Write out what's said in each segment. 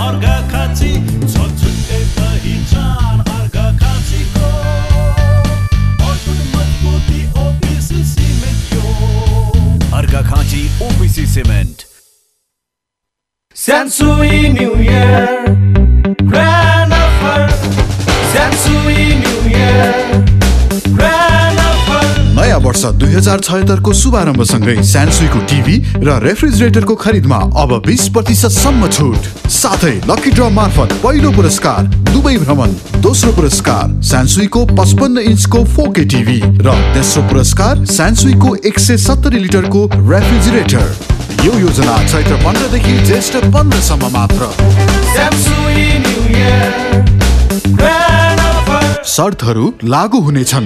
अर्घाखाँची छ छुट्टै पहिचान अर्घाखाँचीको अटुट मजबुती ओबिसी सिमेन्टको Arghakhanchi OBC cement Sansui New Year Grand Offer Sansui New Year Grand Offer नयाँ वर्ष 2076 को शुभारम्भसँगै स्यानसुईको टिभी र रेफ्रिजरेटरको खरिदमा अब 20% सम्म छुट साथै लकी ड्र मार्फत पहिलो पुरस्कार दुबई भ्रमण दोस्रो पुरस्कार स्यानसुईको 55 इन्चको 4K टिभी र तेस्रो पुरस्कार स्यानसुईको 170 लिटरको रेफ्रिजरेटर यो योजना चैत्र 15 देखि ज्येष्ठ 15 सम्म मात्र Sansui New Year Grand Offer शर्तहरू लागू हुनेछन्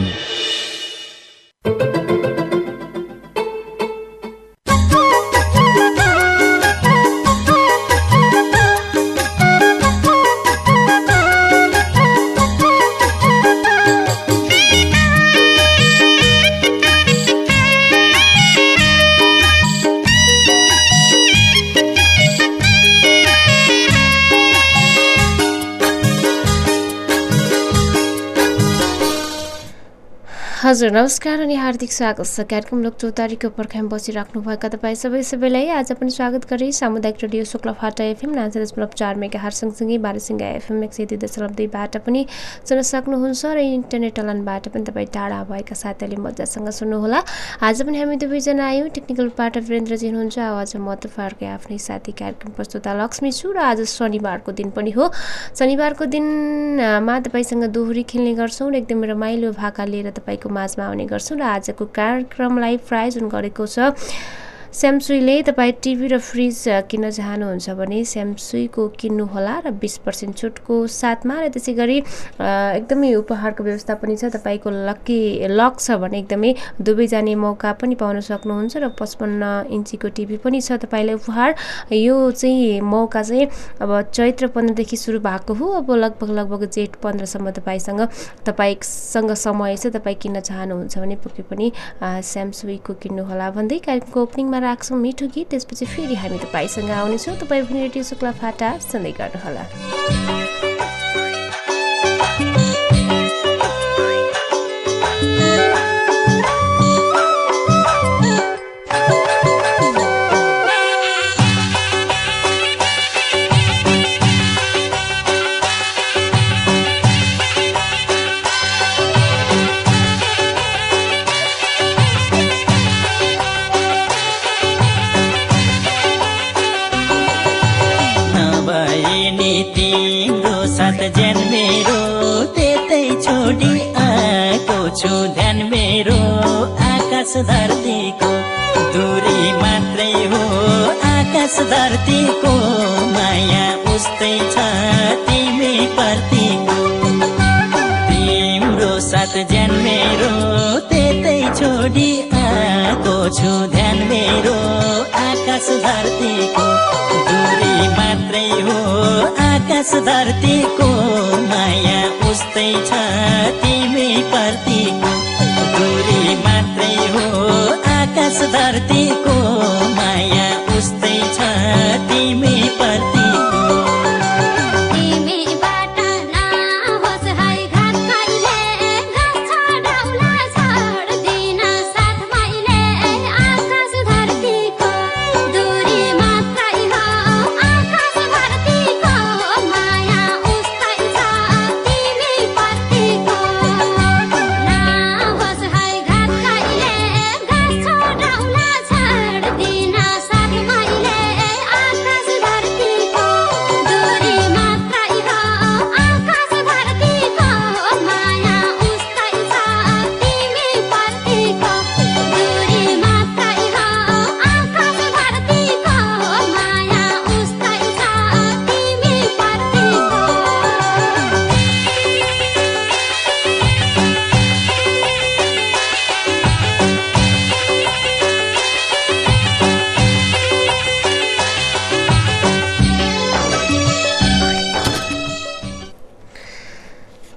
हजुर नमस्कार अनि हार्दिक स्वागत छ कार्यक्रम लोकचौतारीको पर्खाइमा बसिराख्नुभएका तपाईँ सबैलाई आज पनि स्वागत गरी सामुदायिक रेडियो शुक्लाफाटा एफएम 90.4 मेगाहर्ज सँगसँगै बारासिंगा एफएम 102.2बाट पनि सुन्न सक्नुहुन्छ र इन्टरनेट अनलाइनबाट पनि तपाईँ टाढा भएका साथीहरूले मजासँग सुन्नुहोला। आज पनि हामी दुवैजना आयौँ टेक्निकल पार्ट वीरेन्द्रजी हुनुहुन्छ आज म तपाईँहरूकै आफ्नै साथी कार्यक्रम प्रस्तुता लक्ष्मी छु र आज शनिबारको दिन पनि हो। शनिबारको दिनमा तपाईँसँग दोहोरी खेल्ने गर्छौँ र एकदमै रमाइलो भाका लिएर तपाईँको माझमा आउने गर्छौँ र आजको कार्यक्रमलाई प्रायोजन गरेको छ स्यामसुईले। तपाईँ टिभी र फ्रिज किन्न चाहनुहुन्छ भने स्यामसुईको किन्नुहोला र 20% छुटको साथमा र त्यसै गरी एकदमै उपहारको व्यवस्था पनि छ। तपाईँको लक छ भने एकदमै दुबई जाने मौका पनि पाउन सक्नुहुन्छ र 55 इन्चीको टिभी पनि छ तपाईँलाई उपहार। यो चाहिँ मौका चाहिँ अब चैत्र 15 देखि सुरु भएको हो। अब लगभग जेठ 15 सम्म तपाईँसँग समय छ। तपाईँ किन्न चाहनुहुन्छ भने पक्कै पनि स्यामसुईको किन्नुहोला भन्दै कार्यक्रमको ओपनिङमा राख्छौँ मिठो गीत। त्यसपछि फेरि हामी तपाईँसँग आउनेछौँ। तपाईँ पनि रेडियो शुक्लाफाटा सुन्दै गर्नुहोला। तिम्रो साथ ज्यान मेरो त्यतै छोडी आएको छु ध्यान मेरो आकाश धरतीको दूरी मात्रै हो आकाश धरतीको माया उस्तै छ तिमी प्रतिको तिम्रो साथ ज्यान मेरो त्यतै छोडी आएको छु ध्यान मेरो आकाश धरतीको दूरी मात्रै हो आकाश धरतीको माया उस्तै छ तिमी प्रतिको दूरी मात्रै हो आकाश धरतीको माया उस्तै छ तिमी प्रतिको Time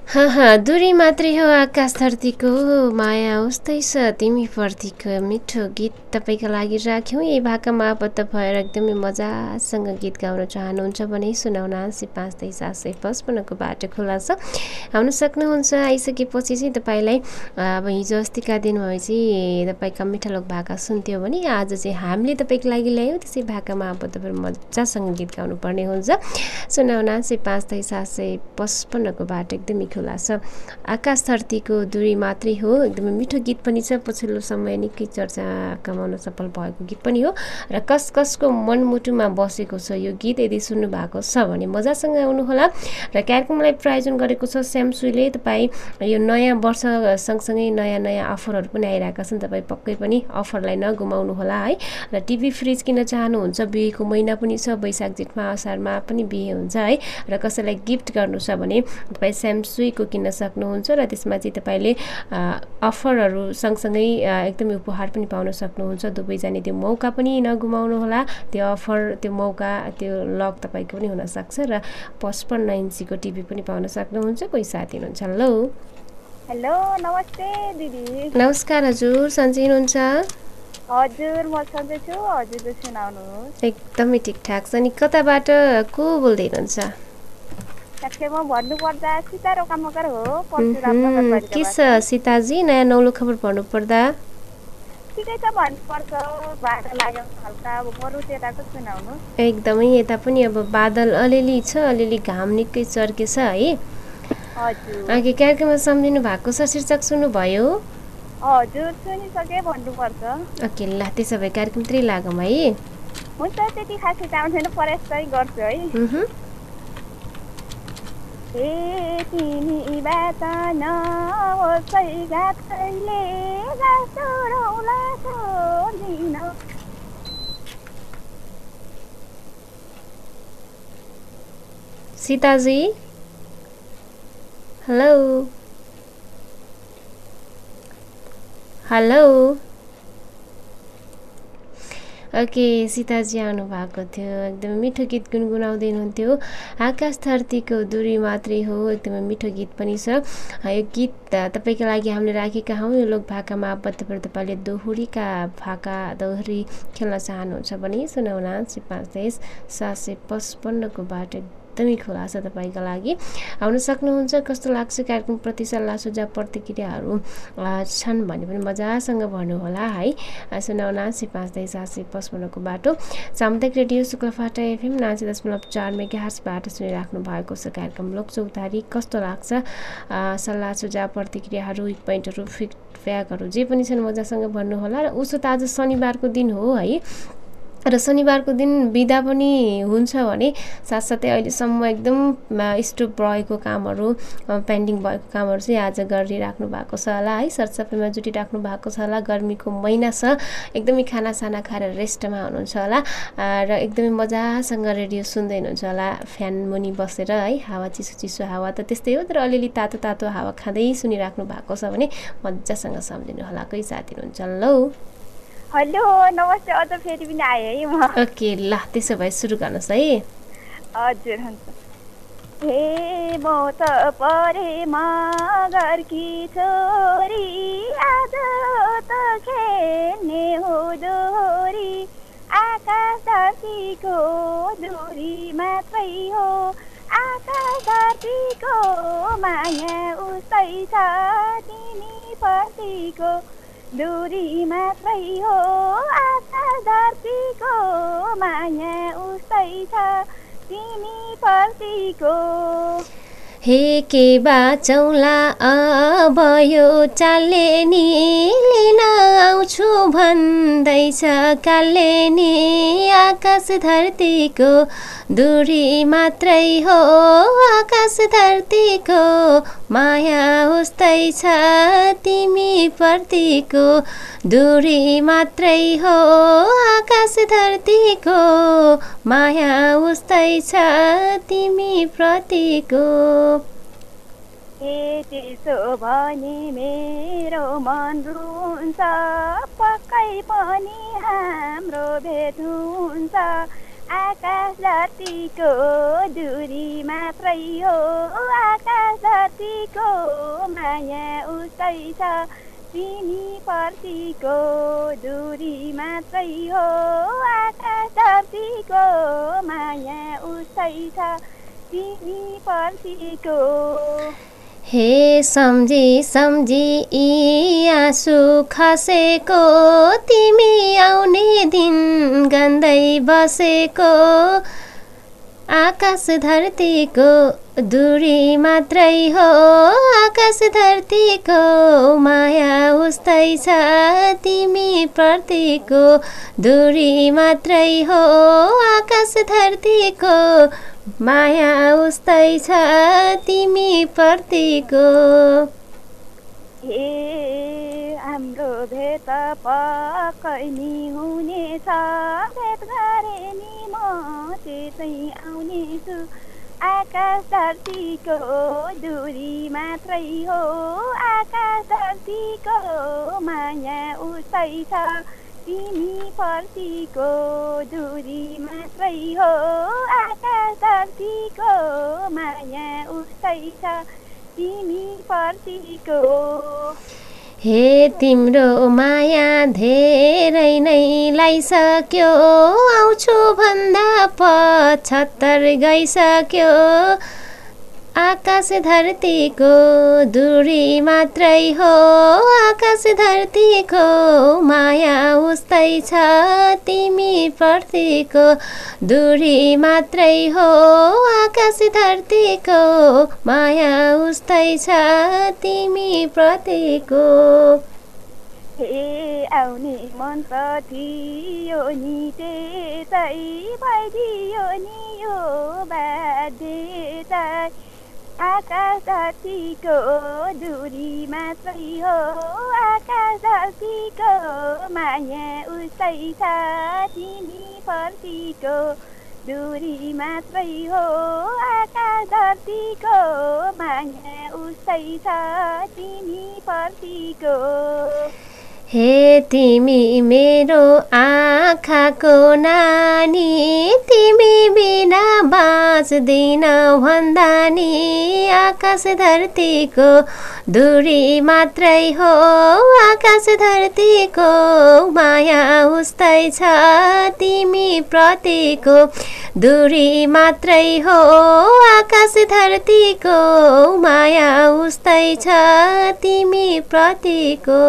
दूरी मात्रै हो आकाश धरतीको माया उस्तै छ तिमी प्रतिको मिठो गीत तपाईँको लागि राख्यौँ। यही भाकामा आबद्ध भएर एकदमै मजासँग गीत गाउन चाहनुहुन्छ भने सुनाउन 85 को बाटो खुला छ, आउन सक्नुहुन्छ। आइसकेपछि चाहिँ तपाईँलाई अब हिजो अस्तिका दिनमा चाहिँ तपाईँका मिठा लोक भाका सुन्थ्यो भने आज चाहिँ हामीले तपाईँको लागि ल्यायौँ। त्यसै भाकामा आबद्ध भएर मजासँग गीत गाउनु पर्ने हुन्छ। सुनाउन 85 को बाटो एकदमै खुला छ। आकाश धरतीको दूरी मात्रै हो एकदमै मिठो गीत पनि छ। पछिल्लो समय निकै चर्चा कमाउन सफल भएको गीत पनि हो र कस कसको मनमुटुमा बसेको छ यो गीत। यदि सुन्नु भएको छ भने मजासँग आउनुहोला। र कार्यक्रमलाई प्रायोजन गरेको छ स्यामसुईले। तपाईँ यो नयाँ वर्ष सँगसँगै नयाँ नयाँ अफरहरू पनि आइरहेका छन्, तपाईँ पक्कै पनि अफरलाई नगुमाउनुहोला है। र टिभी फ्रिज किन्न चाहनुहुन्छ, बिहेको महिना पनि छ, वैशाख जेठमा असारमा पनि बिहे हुन्छ है। र कसैलाई गिफ्ट गर्नु छ भने तपाईँ स्यामसुईको किन्न सक्नुहुन्छ र त्यसमा चाहिँ तपाईँले अफरहरू सँगसँगै एकदमै उपहार पनि पाउन सक्नुहुन्छ। दुबई जाने त्यो मौका पनि नगुमाउनुहोला। त्यो अफर, त्यो मौका, त्यो लक तपाईँको पनि हुनसक्छ। र 55 इन्चीको टिभी पनि पाउन सक्नुहुन्छ। कोही साथी हुनुहुन्छ? हेलो हेलो, नमस्ते दिदी। नमस्कार हजुर, सन्चै हुनुहुन्छ? हजुर, म सन्चै छु। हजुरले सुनाउनुहोस्। एकदमै ठिकठाक छ। नि कताबाट को बोल्दै हुनुहुन्छ? म भन्नुपर्दा सीता रोकामकर हो, परशुराम नगरपालिका। के छ सीताजी, नयाँ नौलो खबर भन्नुपर्दा? ठिकै छ भन्नुपर्छ, बाटो लाग्यो हल्का। अब बरु त्यताको सुनाउनु। एकदमै यता पनि अब बादल अलिअलि छ, अलिअलि घाम निकै चर्केछ है। हजुर, अघि कार्यक्रममा सम्झिनु भएको छ, शीर्षक सुन्नुभयो? हजुर, सुनिसके भन्नुपर्छ। ओके, ल त्यसो भए कार्यक्रमतिरै लागौँ है। हुन्छ, त्यति खासै चाहन्थेन, प्रयास चाहिँ गर्छु है। हे तिमी बात नहोसै गाछैले गाछौला छोड्दिन। Sitaji hello hello. Okay, Sitaji आउनु भएको थियो, एकदमै मिठो गीत गुनगुनाउँदै हुनुहुन्थ्यो। आकाश धरतीको दूरी मात्रै हो एकदमै मिठो गीत पनि छ। यो गीत तपाईँको लागि हामीले राखेका हौँ। यो लोक भाकामा आबद्ध भएर तपाईँले दोहोरी खेल्न चाहनुहुन्छ भने सुनाउन 85 को बाटो एकदमै खुला छ तपाईँको लागि, आउन सक्नुहुन्छ। कस्तो लाग्छ कार्यक्रमप्रति सल्लाह सुझाव प्रतिक्रियाहरू छन् भने पनि मजासँग भन्नुहोला है। सुनाउन 85 को बाटो। सामुदायिक रेडियो शुक्लाफाटा एफएम 90.4 मेगाहर्जबाट सुनिराख्नु भएको छ कार्यक्रम लोक चौतारी। कस्तो लाग्छ सल्लाह सुझाव प्रतिक्रियाहरू, विक पोइन्टहरू, फिडब्याकहरू जे पनि छन् मजासँग भन्नुहोला। र उसो त आज शनिबारको दिन हो है, र शनिबारको दिन बिदा पनि हुन्छ भने साथसाथै अहिलेसम्म एकदम स्टप रहेको कामहरू, पेन्डिङ भएको कामहरू चाहिँ आज गरिराख्नु भएको छ होला है। सरसफाइमा जुटिराख्नु भएको छ होला। गर्मीको महिना छ, एकदमै खानासाना खाएर रेस्टमा हुनुहुन्छ होला र एकदमै मजासँग रेडियो सुन्दै हुनुहुन्छ होला फ्यान मुनि बसेर है। हावा चिसो चिसो हावा त त्यस्तै हो, तर अलिअलि तातो तातो हावा खाँदै सुनिराख्नु भएको छ भने मजासँग सम्झिनु होला। कोही साथी हुनुहुन्छ? हेलो हेलो, नमस्ते। अझ फेरि पनि आएँ है म। ओके, ल त्यसो भए सुरु गर्नुहोस् है। हजुर, हुन्छ। हे म त परे मगरकी छोरी, आज त खेल्ने हो दोरी। आकाश धरतीको दूरी मात्रै हो, आकाश धरतीको माया उस्तै छ तिमी प्रतिको दूरी मात्रै हो, आकाश धरतीको माया उस्तै छ तिमी प्रतिको। हे के बाचौला अब यो चालले नि लिन आउँछु भन्दैछ कालले नि। आकाश धरतीको दूरी मात्रै हो, आकाश धरतीको माया उस्तै छ तिमी प्रतिको दूरी मात्रै हो, आकाश धरतीको माया उस्तै छ तिमी प्रतिको। त्यसो भने मेरो मन रुन्छ, पक्कै पनि हाम्रो भेट हुन्छ। आकाश धरतीको दूरी मात्रै हो आकाश धरतीको माया उस्तै छ तिमी प्रतिको दूरी मात्रै हो आकाश धरतीको माया उस्तै छ तिमी प्रतिको हे सम्झी सम्झी यी आँसु खसेको तिमी आउने दिन गन्दै बसेको आकाश धरतीको दूरी मात्रै हो आकाश धरतीको माया उस्तै छ तिमी प्रतिको दूरी मात्रै हो आकाश धरतीको माया उस्तै छ तिमी प्रतिको हे हाम्रो भेट पक्कै नि हुनेछ भेट गरे नि म त्यसै आउनेछु आकाश धरतीको दूरी मात्रै हो आकाश धरतीको माया उस्तै छ तिमी प्रतिको दूरी मात्रै हो आकाश धरतीको माया उस्तै छ तिमी प्रतिको हे तिम्रो माया धेरै नै लाइसक्यो आउँछु भन्दा 75 गइसक्यो आकाश धरतीको दूरी मात्रै हो आकाश धरतीको माया उस्तै छ तिमी प्रतिको दूरी मात्रै हो आकाश धरतीको माया उस्तै छ तिमी प्रतिको हे आउने मन त थियो नि त्यसै भइदियो नि यो बाध्यता आकाश धरतीको दूरी मात्रै हो आकाश धरतीको माया उस्तै छ तिमी प्रतिको दूरी मात्रै हो आकाश धरतीको माया उस्तै छ तिमी प्रतिको हे तिमी मेरो आँखाको नानी तिमी बिना बाँच्दिन भन्दा नि आकाश धरतीको दूरी मात्रै हो आकाश धरतीको माया उस्तै छ तिमी प्रतिको दूरी मात्रै हो आकाश धरतीको माया उस्तै छ तिमी प्रतिको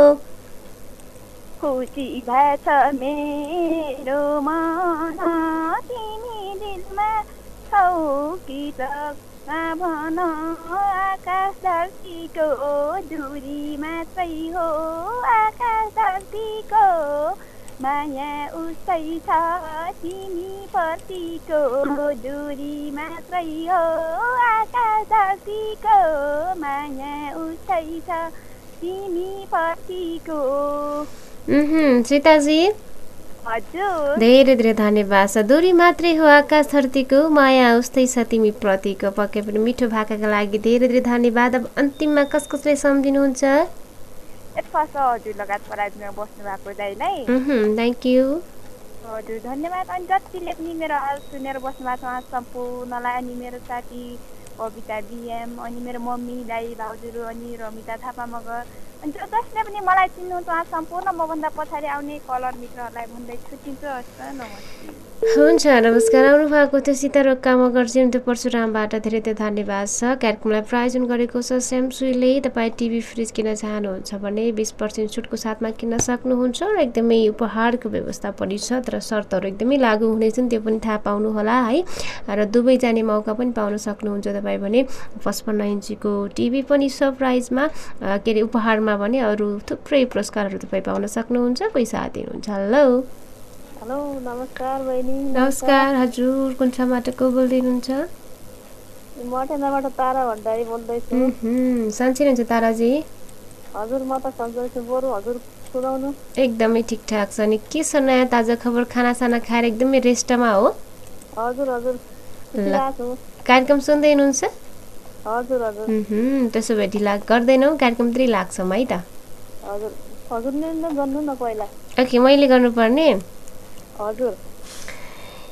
खुसी भएछ मेरो मन तिमी दिलमा छौ कि त भन आकाश धरतीको दूरी मात्रै हो आकाश धरतीको माया उस्तै छ तिमी प्रतिको दूरी मात्रै हो आकाश धरतीको माया उस्तै छ तिमी प्रतिको सीताजी हजुर धेरै धेरै धन्यवाद छ दूरी मात्रै हो आकाश धरतीको माया उस्तै छ तिमी प्रतिको पक्कै पनि मिठो भाकाका लागि धेरै धेरै धन्यवाद अब अन्तिममा कसले सम्झिनुहुन्छ फर्स्ट हजुर लगायत पराजमा बस्नु भएको दाइलाई थ्याङ्क यू हजुर धन्यवाद अनि जतिले पनि मेरो आवाज सुनेर बस्नु भएको छ उहाँ सम्पूर्णलाई अनि मेरो साथी कविता बिएम अनि मेरो मम्मी दाइ भाउजूहरू अनि रमिता थापा मगर अनि जसले पनि मलाई चिन्नुहुन्छ उहाँ सम्पूर्ण मभन्दा पछाडि आउने कलर मित्रहरूलाई भन्दै छुट्टिन्छु हस् नमस्ते हुन्छ नमस्कार आउनु भएको थियो सीतारोगका मगर जिन्तु परशुरामबाट धेरै धेरै धन्यवाद छ कार्यक्रमलाई प्रायोजन गरेको छ स्यामसुईले तपाईँ टिभी फ्रिज किन्न चाहनुहुन्छ भने 20% छुटको साथमा किन्न सक्नुहुन्छ र एकदमै उपहारको व्यवस्था पनि छ तर शर्तहरू एकदमै लागू हुनेछन् त्यो पनि थाहा पाउनु होला है र दुबई जाने मौका पनि पाउन सक्नुहुन्छ तपाईँ भने 55 इन्चीको टिभी पनि सरप्राइजमा के अरे उपहारमा भने अरू थुप्रै पुरस्कारहरू तपाईँ पाउन सक्नुहुन्छ कोही साथ दिनुहुन्छ हेलो नमस्कार बहिनी नमस्कार हजुर कुन ठाउँबाट को बोल्दै हुनुहुन्छ मटेनाबाट तारा भण्डारी बोल्दैछु सन्चै हुनुहुन्छ ताराजी हजुर म त सन्चै छु बरु हजुर सुनाउनु एकदमै ठिकठाक छ नि के छ नयाँ ताजा खबर खानासाना खाएर एकदमै रेस्टमा हो हजुर हजुर कार्यक्रम सुन्दै हुनुहुन्छ हजुर हजुर त्यसो भए ढिला गर्दैनौ कार्यक्रमतिर लाग्छौँ है त हजुर हजुरले नै गर्नु न पहिला ओके मैले गर्नुपर्ने हजुर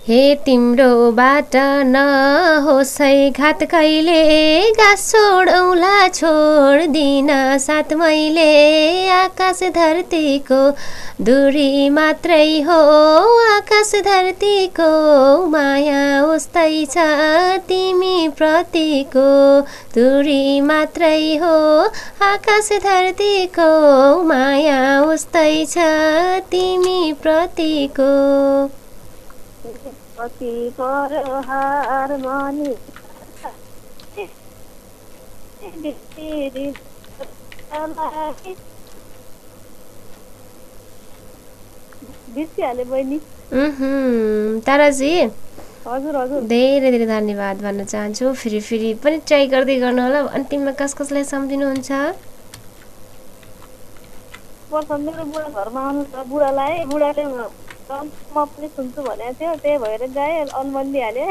हे तिम्रोबाट नहोस् है घात कहिले गाँस छोडौँला छोड्दिन साथ मैले आकाश धरतीको दूरी मात्रै हो आकाश धरतीको माया उस्तै छ तिमी प्रतिको दूरी मात्रै हो आकाश धरतीको माया उस्तै छ तिमी प्रतिको कति पर्यो हारमोनी बिर्सिहाले बहिनी ताराजी हजुर हजुर धेरै धेरै धन्यवाद भन्न चाहन्छु फेरि पनि ट्राई गर्दै गर्नु होला अन्तिममा कसलाई सम्झिनुहुन्छ मेरो बुढा घरमा आउनु छ बुढालाई बुढाले म पनि सुन्छु भनेको थियो त्यही भएर गएँ अनबन्दी हालेँ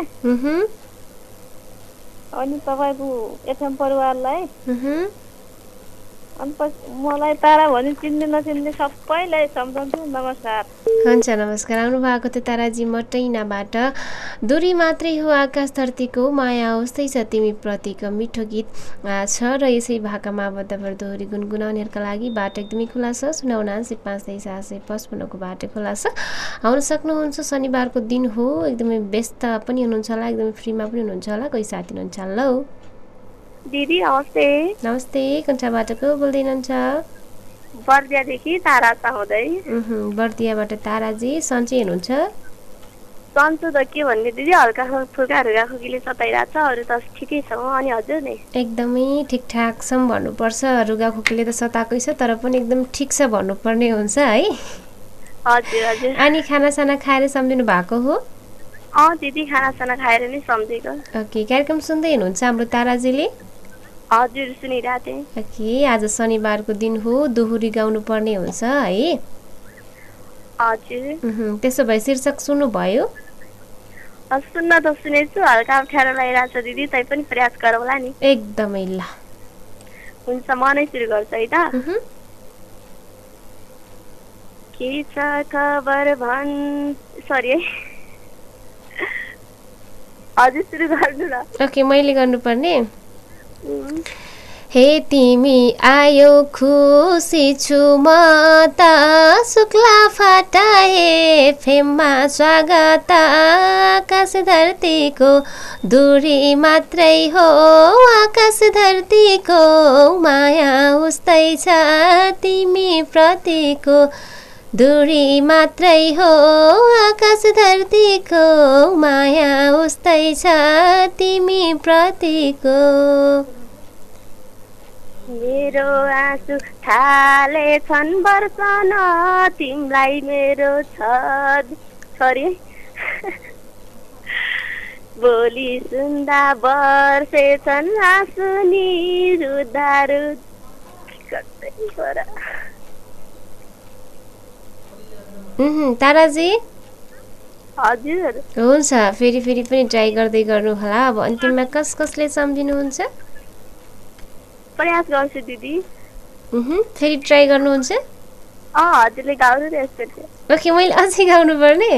अनि तपाईँको एफएम परिवारलाई अनि मलाई तारा भने चिन्ने नचिन्ने सबैलाई सम्झन्छु नमस्कार हुन्छ नमस्कार आउनु भएको थियो ताराजी मटैनाबाट दूरी मात्रै हो आकाश धरतीको माया उस्तै छ तिमी प्रतिको मिठो गीत छ र यसै भाकामा आबद्धभर दोहोरी गुनगुनाउनेहरूका लागि बाटो एकदमै खुला छ 0995 बाटो खुला छ आउन सक्नुहुन्छ शनिबारको दिन हो एकदमै व्यस्त पनि हुनुहुन्छ होला एकदमै फ्रीमा पनि हुनुहुन्छ होला कोही साथी हुनुहुन्छ हेलो दिदी नमस्ते नमस्ते कुन को बोल्दै हुनुहुन्छ बर्दियादेखि तारा चाहँदै बर्दियाबाट ताराजी सन्चै हुनुहुन्छ सन्चो त के भन्ने दिदी हल्का फुल्का रुगाखोकीले सताइरहेको छ अरू त ठिकै छ अनि हजुर नि एकदमै ठिकठाक छौँ भन्नुपर्छ रुगाखोकीले त सताएकै छ तर पनि एकदम ठिक छ भन्नुपर्ने हुन्छ है हजुर हजुर अनि खानासाना खाएर सम्झिनु भएको हो दिदी खानासाना खाएर नै सम्झेको ओके कार्यक्रम सुन्दै हुनुहुन्छ हाम्रो ताराजीले हजुर सुनिरहेको थिएँ ओके आज शनिबारको दिन हो दोहोरी गाउनु पर्ने हुन्छ है हजुर त्यसो भए शीर्षक सुन्नुभयो सुन्न त सुनेछु हल्का अप्ठ्यारो लागिरहेको छ दिदी तै पनि प्रयास गरौँला नि एकदमै ल हुन्छ म नै सुरु गर्छु है त के छ खबर भन् सरी है हजुर सुरु गर्नु न ओके मैले गर्नुपर्ने हे तिमी आयो खुसी छु म त शुक्ला फाटाए फेममा स्वागत आकाश धरतीको दूरी मात्रै हो आकाश धरतीको माया उस्तै छ तिमी प्रतिको दूरी मात्रै हो आकाश धरतीको माया उस्तै छ तिमी प्रतिको मेरो आँसु थालेछन् वर्षन तिमीलाई मेरो छोरी बोली सुन्दा वर्षेछन् आँसु नि रुदा ताराजी हजुर हुन्छ फेरि पनि ट्राई गर्दै गर्नु होला अब अन्तिममा कसले सम्झिनुहुन्छ प्रयास गर्छु दिदी फेरि ट्राई गर्नुहुन्छ हजुरले गाउनु नि यसपछि ओके मैले अझै गाउनु पर्ने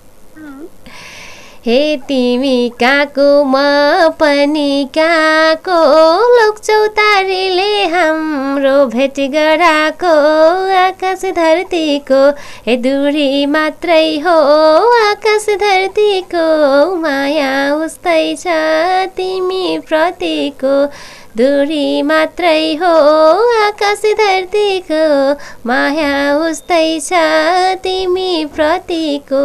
हे तिमी कहाँको म पनि कहाँको लोकचौतारीले हाम्रो भेट गराएको आकाश धरतीको हे दूरी मात्रै हो आकाश धरतीको माया उस्तै छ तिमी प्रतिको दूरी मात्रै हो आकाश धरतीको माया उस्तै छ तिमी प्रतिको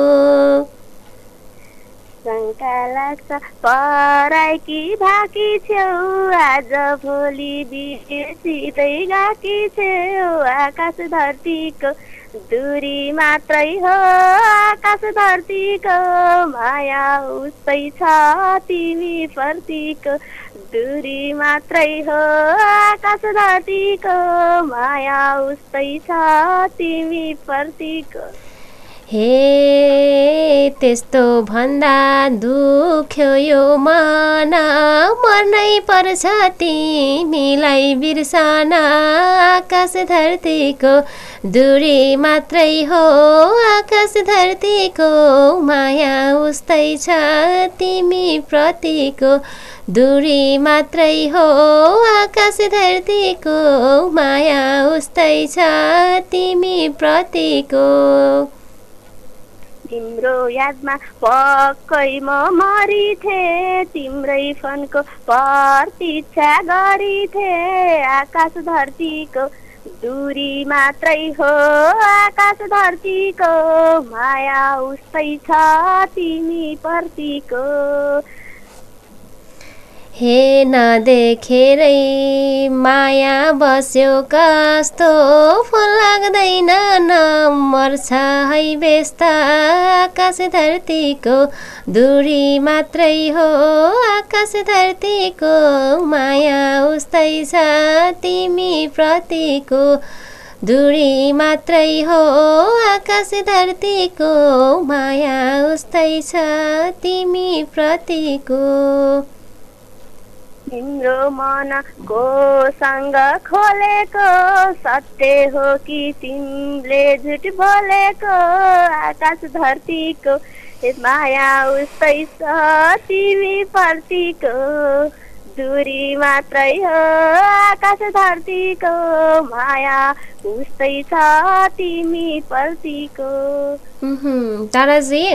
शङ्का लाग्छ पराइकी भाकी छेउ आज भोलि बिर्सिँदै गएकी छेउ आकाश धरतीको दूरी मात्रै हो आकाश धरतीको माया उस्तै छ तिमी प्रतिको दूरी मात्रै हो आकाश धरतीको माया उस्तै छ तिमी प्रतिको हे त्यस्तो भन्दा दुख्यो यो मन मर्नै पर्छ तिमीलाई बिर्सन आकाश धरतीको दूरी मात्रै हो आकाश धरतीको माया उस्तै छ तिमी प्रतिको दूरी मात्रै हो आकाश धरतीको माया उस्तै छ तिमी प्रतिको तिम्रो यादमा पक्कै म मरिथे तिम्रै फनको प्रतीक्षा गरिथे आकाश धरतीको दूरी मात्रै हो आकाश धरतीको माया उस्तै छ तिमी प्रतिको हे नदेखेरै माया बस्यो कस्तो फुल लाग्दैन नमर्छ है व्यस्त आकाश धरतीको दूरी मात्रै हो आकाश धरतीको माया उस्तै छ तिमी प्रतिको दूरी मात्रै हो आकाश धरतीको माया उस्तै छ तिमी प्रतिको तिम्रो मनको सँग खोलेको सत्य हो कि तिमीले झुट बोलेको आकाश धरतीको माया उस्तै छ तिमी प्रतिको दूरी मात्रै हो आकाश धरतीको माया उस्तै छ तिमी प्रतिको ताराजी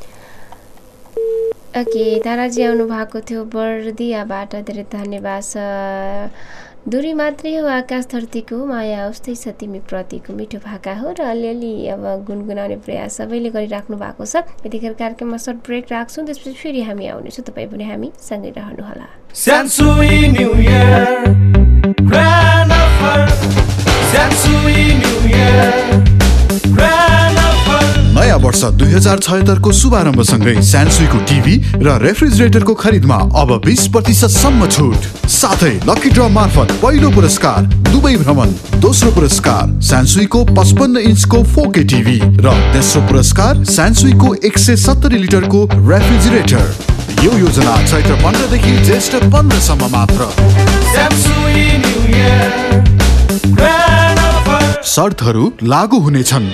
ओके ताराजी आउनु भएको थियो बर्दियाबाट धेरै धन्यवाद छ दूरी मात्रै हो आकाश धरतीको माया उस्तै छ तिमी प्रतिको मिठो भाका हो र अलिअलि अब गुनगुनाउने प्रयास सबैले गरिराख्नु भएको छ यतिखेर कार्यक्रममा सर्ट ब्रेक राख्छौँ त्यसपछि फेरि हामी आउनेछौँ तपाईँ पनि हामी सँगै रहनुहोला Sansui New Year Grand Offer Sansui New Year Grand Offer नयाँ वर्ष 2076 को शुभारम्भसँगै स्यानसुईको टिभी र रेफ्रिजरेटरको खरिदमा अब 20% सम्म छुट साथै लकी ड्र मार्फत पहिलो पुरस्कार दुबई भ्रमण दोस्रो पुरस्कार स्यानसुईको 55 इन्चको 4K टिभी र तेस्रो पुरस्कार स्यानसुईको 170 लिटरको रेफ्रिजरेटर यो योजना चैत्र 15 देखि ज्येष्ठ 15 सम्म मात्र Sansui New Year Grand Offer शर्तहरू लागू हुनेछन्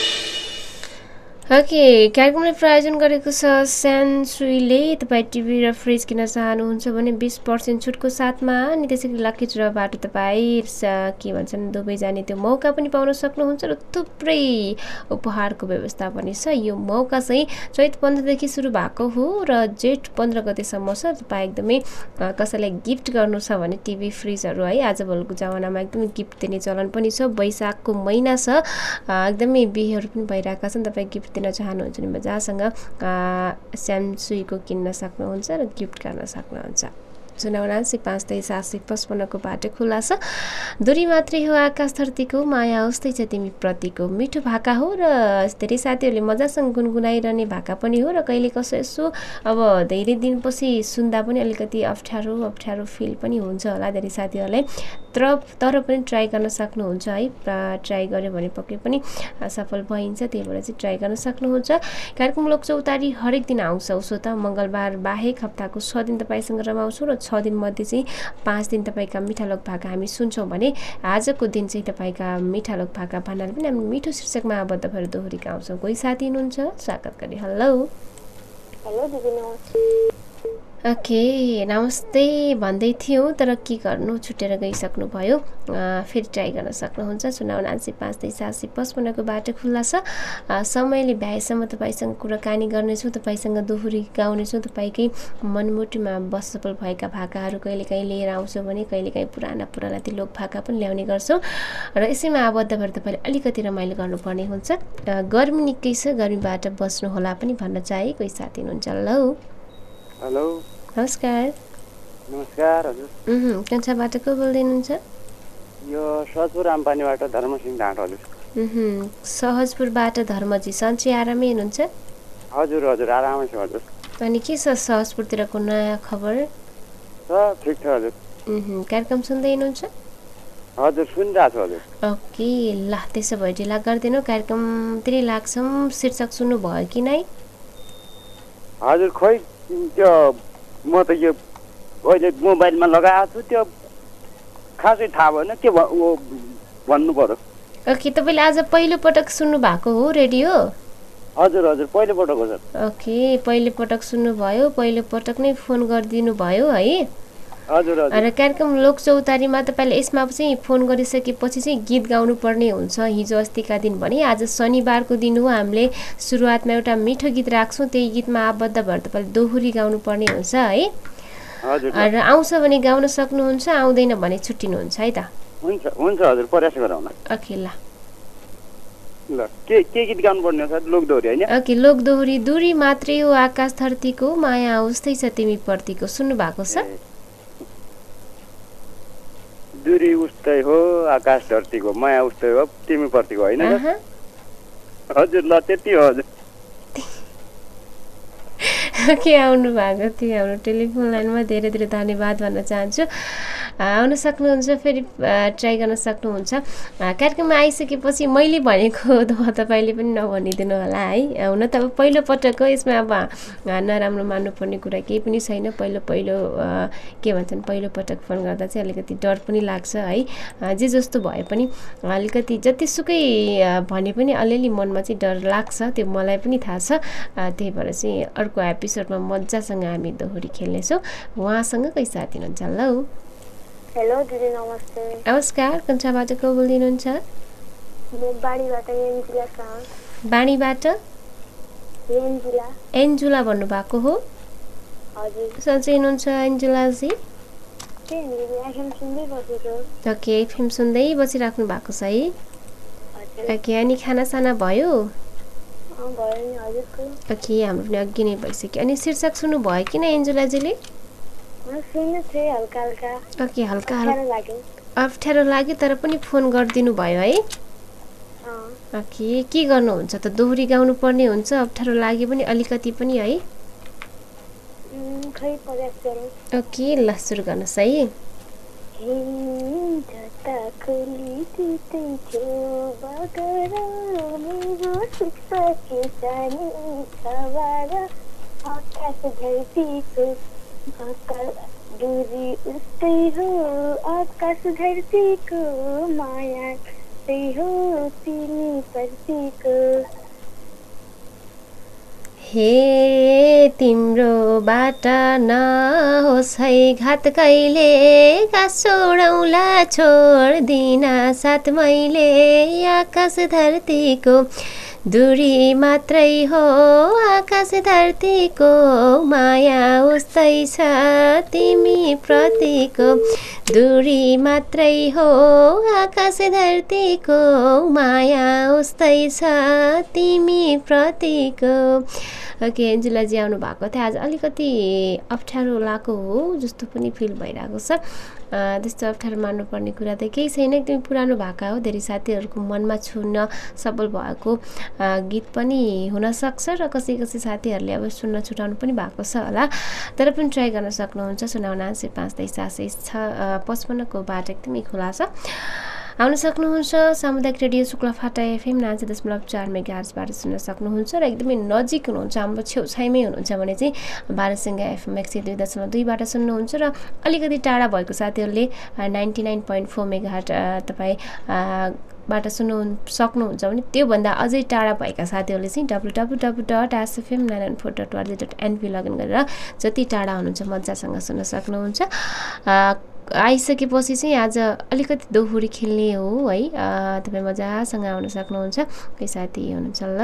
ओके कार्यक्रमले प्रायोजन गरेको छ स्यानसुईले तपाईँ टिभी र फ्रिज किन्न चाहनुहुन्छ भने 20% छुटको साथमा अनि त्यसै लकी ड्रबाट तपाईँ के भन्छन् दुबई जाने त्यो मौका पनि पाउन सक्नुहुन्छ र थुप्रै उपहारको व्यवस्था पनि छ यो मौका चाहिँ चैत 15 देखि सुरु भएको हो र जेठ 15 गतेसम्म छ तपाईँ एकदमै कसैलाई गिफ्ट गर्नु छ भने टिभी फ्रिजहरू है आजभोलिको जमानामा एकदमै गिफ्ट दिने चलन पनि छ वैशाखको महिना छ एकदमै बिहेहरू पनि भइरहेका छन् तपाईँ गिफ्ट दिन चाहनुहुन्छ भने जहाँसँग स्यामसुईको किन्न सक्नुहुन्छ र गिफ्ट गर्न सक्नुहुन्छ 079 को बाटो खुला छ दूरी मात्रै हो आकाश धरतीको माया उस्तै छ तिमी प्रतिको मिठो भाका हो र धेरै साथीहरूले मजासँग गुनगुनाइरहने भाका पनि हो र कहिले कसो यसो अब धेरै दिनपछि सुन्दा पनि अलिकति अप्ठ्यारो फिल पनि हुन्छ होला धेरै साथीहरूलाई तर पनि ट्राई गर्न सक्नुहुन्छ है ट्राई गर्यो भने पक्कै पनि सफल भइन्छ त्यही भएर चाहिँ ट्राई गर्न सक्नुहुन्छ कार्यक्रम लोकचौतारी हरेक दिन आउँछ उसो त मङ्गलबार बाहेक हप्ताको 6 दिन तपाईसँग रमाउँछौँ र 6 दिन मध्ये चाहिँ 5 दिन तपाईका मिठा लोक भाका हामी सुन्छौँ भने आजको दिन चाहिँ तपाईका मिठा लोक भाका भन्नाले पनि हामी मिठो शीर्षकमा आबद्ध भएर दोहोरीका आउँछौँ कोही साथी हुनुहुन्छ स्वागत गरे हेलो दिदी नमस्ते ओके नमस्ते भन्दै थियौँ तर के गर्नु छुटेर गइसक्नु भयो फेरि ट्राई गर्न सक्नुहुन्छ 079 को बाटो खुल्ला छ समयले भ्याएसम्म तपाईँसँग कुराकानी गर्नेछौँ तपाईँसँग दोहोरी गाउनेछौँ तपाईँकै मनमुटुमा बसफल भएका भाकाहरू कहिलेकाहीँ लिएर आउँछौँ भने कहिलेकाहीँ पुराना ती लोक भाका पनि ल्याउने गर्छौँ र यसैमा आबद्ध भएर तपाईँले अलिकति रमाइलो गर्नुपर्ने हुन्छ गर्मी निकै छ गर्मीबाट बस्नु होला पनि भन्न चाहे कोही साथी हुनुहुन्छ हेलो नमस्कार हजुर कन्छाबाट को बोल्दै हुनुहुन्छ यो सहजपुर आम्पानीबाट धर्मसिंह ढाँट हजुर सहजपुरबाट धर्मजी सन्चै आरामै हुनुहुन्छ हजुर आरामै छु हजुर अनि के छ सहजपुरतिरको नयाँ खबर ठिक छ हजुर कार्यक्रम सुन्दै हुनुहुन्छ हजुर सुनिरहेको छु हजुर। ओके ल त्यसो भए ढिला गर्दैनौ कार्यक्रमतिरै लाग्छौँ। शीर्षक सुन्नुभयो कि नै? हजुर खोइ त्यो म त यो अहिले मोबाइलमा लगाएको छु त्यो खासै थाहा भएन के भन्नु पर्यो। ओके तपाईँले आज पहिलो पटक सुन्नु भएको हो रेडियो? हजुर हजुर पहिलोपटक हो सर। ओके पहिलो पटक सुन्नुभयो, पहिलो पटक नै फोन गरिदिनु भयो है? हजुर हजुर। र कार्यक्रम लोकचौतारीमा तपाईँले यसमा चाहिँ फोन गरिसकेपछि चाहिँ गीत गाउनु पर्ने हुन्छ। हिजो अस्तिका दिन भने आज शनिबारको दिन हो, हामीले सुरुवातमा एउटा मिठो गीत राख्छौँ, त्यही गीतमा आबद्ध भएर तपाईँले दोहोरी गाउनु पर्ने हुन्छ है? हजुर। र आउँछ भने गाउन सक्नुहुन्छ, आउँदैन भने छुट्टिनुहुन्छ है त? हुन्छ हुन्छ हजुर प्रयास गरौँ न। ओके ल ल के गीत गाउनु पर्ने हो सर? लोकदोहोरी हैन? ओके लोकदोहोरी। दूरी मात्रै हो आकाश धरतीको, माया उस्तै छ तिमी प्रतिको। सुन्नु भएको छ? दूरी उस्तै हो आकाश धरतीको, माया उस्तै हो तिमी प्रतिको हैन? हजुर ल त्यति हो हजुर। के आउनु भएको थियो हाम्रो टेलिफोन लाइनमा, धेरै धेरै धन्यवाद भन्न चाहन्छु। आउन सक्नुहुन्छ, फेरि ट्राई गर्न सक्नुहुन्छ। कार्यक्रममा आइसकेपछि मैले भनेको तपाईँले पनि नभनिदिनु होला है। हुन त अब पहिलो पटक हो, यसमा अब नराम्रो मान्नुपर्ने कुरा केही पनि छैन। पहिलो के भन्छन् पहिलो पटक फोन गर्दा चाहिँ अलिकति डर पनि लाग्छ है। जे जस्तो भए पनि अलिकति जतिसुकै भने पनि अलिअलि मनमा चाहिँ डर लाग्छ, त्यो मलाई पनि थाहा छ। त्यही भएर चाहिँ अर्को एपिसोडमा मजासँग हामी दोहोरी खेल्नेछौँ। उहाँसँग कोही साथी हुनुहुन्छ? ल हेलो दिदी नमस्ते। नमस्कार, कन्छाबाट को बोलिदिनुहुन्छ? म बाणीबाट एन्जुला सर। बाणीबाट एन्जुला। एन्जुला भन्नुभएको हो? हजुर। सन्चै हुनुहुन्छ एन्जुलाजी? के दिदी एफएम सुन्दै बसेको। ओके एफएम सुन्दै बसिराख्नु भएको छ है? हजुर। ओके अनि खानासाना भयो? भयो नि हजुरको। ओके हाम्रो पनि अघि नै भइसक्यो। अनि शीर्षक सुन्नुभयो कि नै एन्जुलाजीले? सुन्नु थिएँ हल्का हल्का। ओके हल्का लाग्यो। अप्ठ्यारो लाग्यो तर पनि फोन गरिदिनु भयो है? ओके के गर्नुहुन्छ त? दोहोरी गाउनु पर्ने हुन्छ, अप्ठ्यारो लाग्यो पनि अलिकति पनि है? खै प्रयास गरौँ। ओके ल सुरु गर्नुहोस् है। दूरी उस्तै हो आकाश धरतीको, माया उस्तै हो तिमी प्रतिको। हे तिम्रो बाटा नहोस् है घात कहिले, गाँसोडौला छोड्दिन साथ मैले, आकाश धरतीको दूरी मात्रै हो आकाश धरतीको, माया उस्तै छ तिमी प्रतिको। दूरी मात्रै हो आकाश धरतीको, माया उस्तै छ तिमी प्रतिको। ओके एन्जुलाजी आउनु भएको थियो। आज अलिकति अप्ठ्यारो लागेको हो जस्तो पनि फिल भइरहेको छ। त्यस्तो अप्ठ्यारो मान्नुपर्ने कुरा त केही छैन, एकदमै पुरानो भाका हो, धेरै साथीहरूको मनमा छुन सफल भएको गीत पनि हुनसक्छ र कसै कसै साथीहरूले अब सुन्न छुटाउनु पनि भएको छ होला। तर पनि ट्राई गर्न सक्नुहुन्छ। 0995 को बाटो एकदमै खुला छ, आउन सक्नुहुन्छ। सामुदायिक रेडियो शुक्लाफाटा एफएम 90.4 मेगाहर्जबाट सुन्न सक्नुहुन्छ र एकदमै नजिक हुनुहुन्छ, हाम्रो छेउछाइमै हुनुहुन्छ भने चाहिँ भारतसँगै एफएम 102.2बाट सुन्नुहुन्छ र अलिकति टाढा भएको साथीहरूले 99.4 मेगाहर्ज तपाईँ बाट सुन्नु सक्नुहुन्छ भने त्योभन्दा अझै टाढा भएका साथीहरूले चाहिँ www.sfm994.org.np लगइन गरेर जति टाढा हुनुहुन्छ मजासँग सुन्न सक्नुहुन्छ। आइसकेपछि चाहिँ आज अलिकति दोहोरी खेल्ने हो है, तपाईँ मजासँग आउन सक्नुहुन्छ। कोही साथी हुनुहुन्छ? ल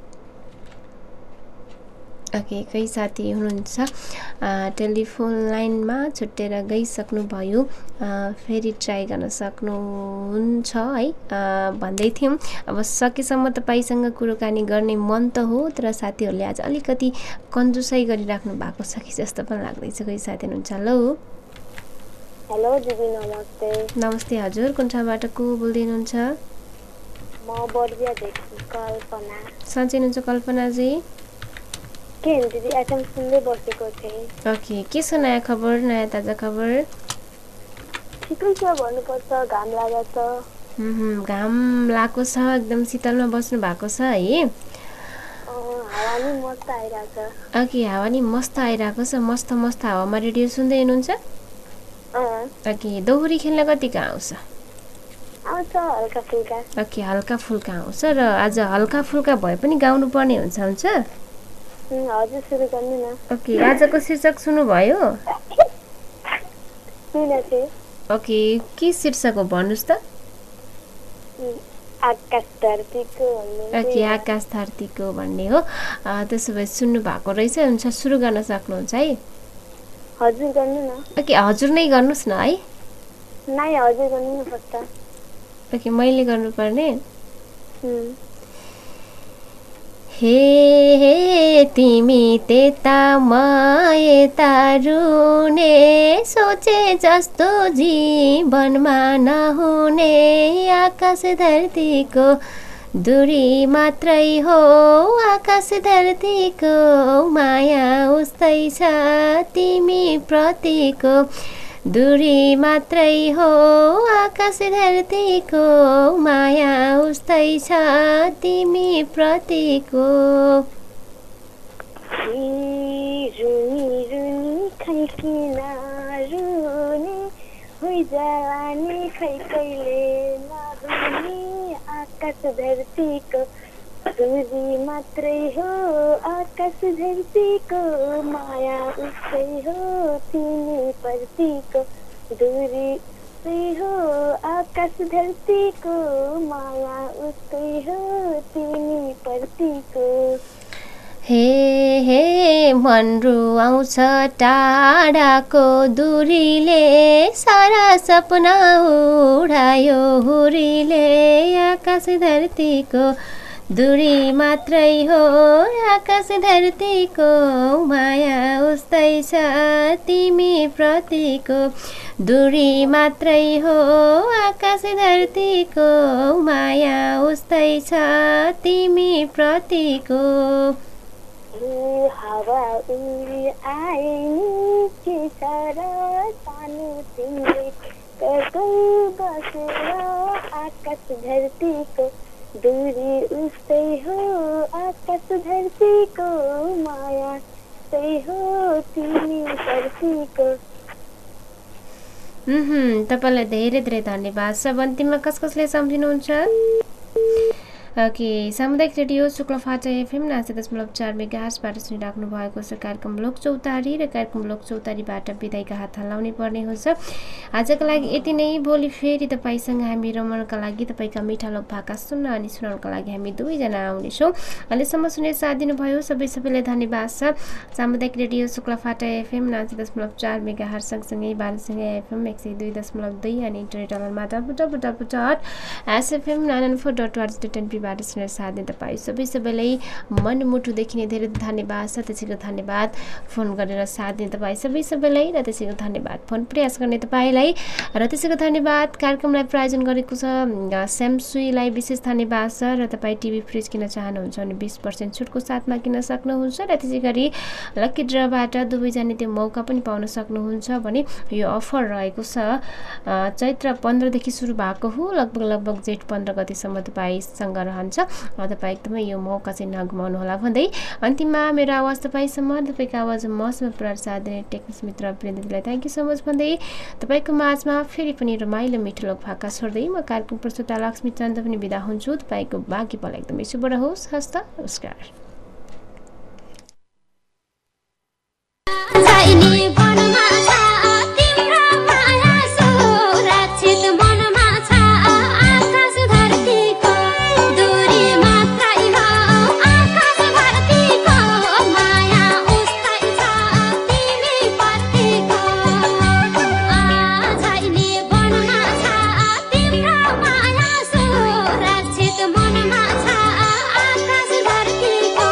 ओके कोही साथी हुनुहुन्छ टेलिफोन लाइनमा छुट्टेर गइसक्नुभयो, फेरि ट्राई गर्न सक्नुहुन्छ है भन्दै थियौँ। अब सकेसम्म तपाईँसँग कुराकानी गर्ने मन त हो, तर साथीहरूले आज अलिकति कन्जुसाइ गरिराख्नु भएको छ कि जस्तो पनि लाग्दैछ। कोही साथी हुनुहुन्छ? ल हेलो दिदी नमस्ते। नमस्ते हजुर, कुन ठाउँबाट को बोल्दै हुनुहुन्छ? म बर्दियादेखि कल्पना। सन्चै हुनुहुन्छ कल्पनाजी? के दिदी एफएम सुन्दै बसेको थिएँ। ओके के छ नयाँ खबर, नयाँ ताजा खबर? ठिकै छ भन्नुपर्छ, घाम लागेको छ। घाम लागेको छ, एकदम शीतलमा बस्नु भएको छ है। हावा नि मस्त आइरहेको छ। ओके, हावा नि मस्त आइरहेको छ। मस्त मस्त हावामा रेडियो सुन्दै हुनुहुन्छ? ओके, दोहोरी खेल्न कतिको आउँछ? आउँछ हल्का फुल्का। ओके, हल्का फुल्का आउँछ। र आज हल्का फुल्का भए पनि गाउनु पर्ने हुन्छ? हजुर, सुरु गर्नु न। ओके, आजको शीर्षक सुन्नुभयो? ओके, के शीर्षक हो भन्नुहोस् त? आकाश धरतीको भन्ने। ओके, आकाश धरतीको भन्ने हो। त्यसो भए सुन्नु भएको रहेछ। हुन्छ, सुरु गर्न सक्नुहुन्छ है? हजुर, गर्नु न। ओके, हजुर नै गर्नुहोस् न है। नाइ, हजुर गर्नु न फर्स्ट। ओके, मैले गर्नुपर्ने? हे तिमी त्यता म यता रुने, सोचे जस्तो जीवनमा नहुने, आकाश धरतीको दूरी मात्रै हो, आकाश धरतीको माया उस्तै छ, तिमी प्रतिको दूरी मात्रै हो, आकाश धरतीको माया उस्तै छ, तिमी प्रतिको। रुनी रुनी खै किन रुनी, होइ जवानी खै कहिले नरुनी, आकाश धरतीको दूरी मात्रै हो, आकाश धरतीको माया उस्तै हो, तिमी प्रतिको दूरी उस्तै हो, आकाश धरतीको माया उस्तै हो, तिमी प्रतिको। हे मन रुवाउँछ टाढाको दूरीले, सारा सपना उडायो हुरीले, आकाश धरतीको दूरी मात्रै हो, आकाश धरतीको माया उस्तै छ, तिमी प्रतिको दूरी मात्रै हो, आकाश धरतीको माया उस्तै छ, तिमी प्रतिको। हावा उडी आए के सारा सानो तिमीले कतै बसेर, आकाश धरतीको दूरी उस्तै हो, आकाश धरतीको माया उस्तै हो, तिमी प्रतिको। तपाईँलाई धेरै धेरै धन्यवाद छ। अन्तिममा कसले सम्झिनुहुन्छ? ओके, सामुदायिक रेडियो शुक्लफाटा एफएम 90.4 मेगाहर्जबाट सुनिराख्नु भएको छ कार्यक्रम लोक चौतारी, र कार्यक्रम लोक चौतारीबाट बिदाईका हात हल्लाउने पर्ने हुन्छ। आजको लागि यति नै। भोलि फेरि तपाईँसँग हामी रमाउनका लागि, तपाईँका मिठा लोक भाका सुन्न अनि सुनाउनका लागि हामी दुवैजना आउनेछौँ। अहिलेसम्म सुनेर साथ दिनुभयो सबैलाई धन्यवाद छ। सामुदायिक रेडियो शुक्लफाटा एफएम 90.4 मेगाहर्ज सँगसँगै बालसँगै एफएम 102.2 अनि इन्टरनेट अनलाइनमा www.sfm994.org बाट सुनेर साथ दिने तपाईँ सबैलाई मनमुटुदेखि नै धेरै धन्यवाद छ। त्यसैको धन्यवाद फोन गरेर साथ दिने तपाईँ सबैलाई, र त्यसैको धन्यवाद फोन प्रयास गर्ने तपाईँलाई, र त्यसैको धन्यवाद कार्यक्रमलाई प्रायोजन गरेको छ स्यामसुईलाई विशेष धन्यवाद छ। र तपाईँ टिभी फ्रिज किन्न चाहनुहुन्छ भने 20% छुटको साथमा किन्न सक्नुहुन्छ, र त्यसै गरी लकी ड्रबाट दुवैजना त्यो मौका पनि पाउन सक्नुहुन्छ भने यो अफर रहेको छ। चैत्र 15 देखि सुरु भएको हो, लगभग जेठ 15 गतिसम्म तपाईँसँग रहन्छ। तपाईँ एकदमै यो मौका चाहिँ नगुमाउनु होला भन्दै अन्तिममा मेरो आवाज तपाईँसम्म, तपाईँको आवाज मसँग पुरा साथ दिने टेक्निक मित्र वृन्दलाई थ्याङ्क यू सो मच भन्दै तपाईँको माझमा फेरि पनि रमाइलो मिठो लोक भाका छोड्दै म कार्यक्रम प्रस्तुता लक्ष्मी चन्द पनि बिदा हुन्छु। तपाईँको बाँकी पल एकदमै शुभ रहोस्। हस्त नमस्कार। आकाश धरतीको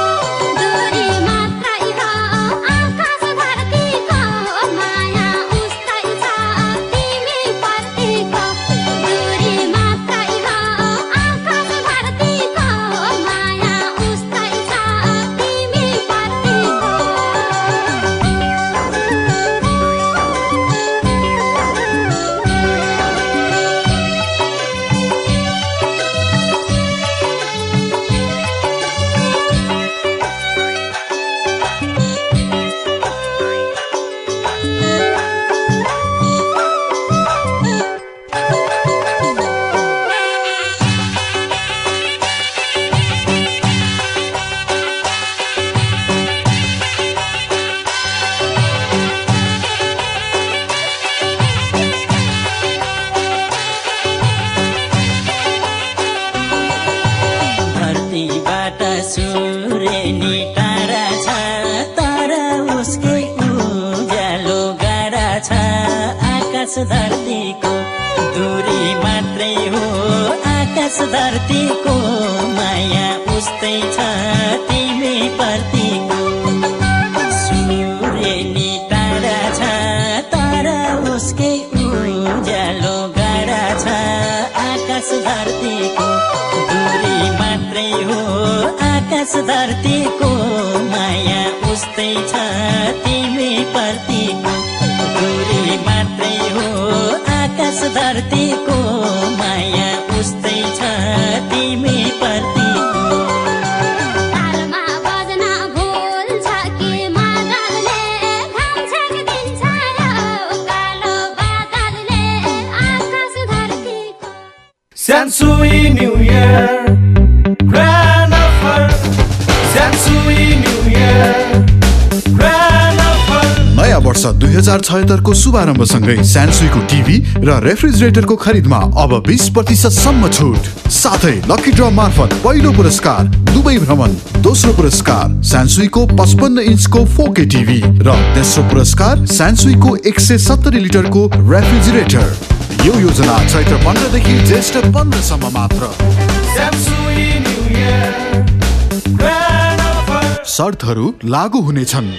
आकाश धरतीको दूरी मात्रै हो आकाश धरतीको माया उस्तै छ तिमी प्रतिको सूर्य नि टाढा छ तर उसकै उज्यालो गाडा छ आकाश धरतीको दूरी मात्रै हो आकाश धरतीको माया उस्तै छ तिमी प्रतिको दूरी मात्रै हो आकाश धरतीको माया उस्तै छ तिमी प्रतिको तालमा बज्न भुल्छ कि मादलले खान्छ कि दिन्छ यो कालो बादलले आकाश धरतीको Sansui New Year, Grand Offer. Sansui New Year, Grand Offer. नयाँ वर्ष 2076 को शुभारम्भसँगै स्यानसुईको टिभी र रेफ्रिजरेटरको खरिदमा अब 20% सम्म छुट। साथै लकी ड्र मार्फत पहिलो पुरस्कार दुबई भ्रमण, दोस्रो पुरस्कार स्यानसुईको 55 इन्चको 4K टिभी र तेस्रो पुरस्कार स्यानसुईको 170 लिटरको रेफ्रिजरेटर। यो योजना चैत्र 15 देखि ज्येष्ठ 15 सम्म मात्र। Sansui New Year, Grand Offer. शर्तहरू लागू हुनेछन्।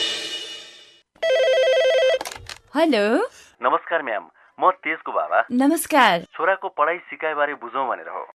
हेलो नमस्कार म्याम, म तेजको बाबा। नमस्कार। छोराको पढाइ सिकाइ बारे बुझौँ भनेर हो।